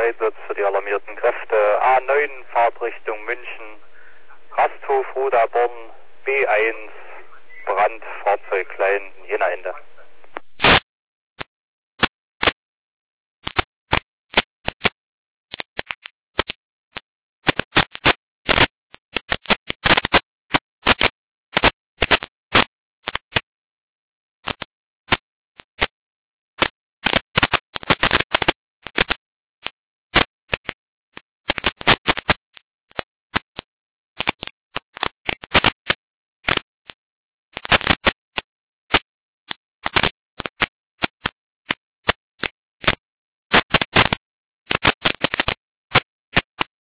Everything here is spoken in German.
Einsatz für die alarmierten Kräfte. A9 Fahrtrichtung München, Rasthof Roda Born, B1, Brand, Fahrzeug klein, Jena Ende.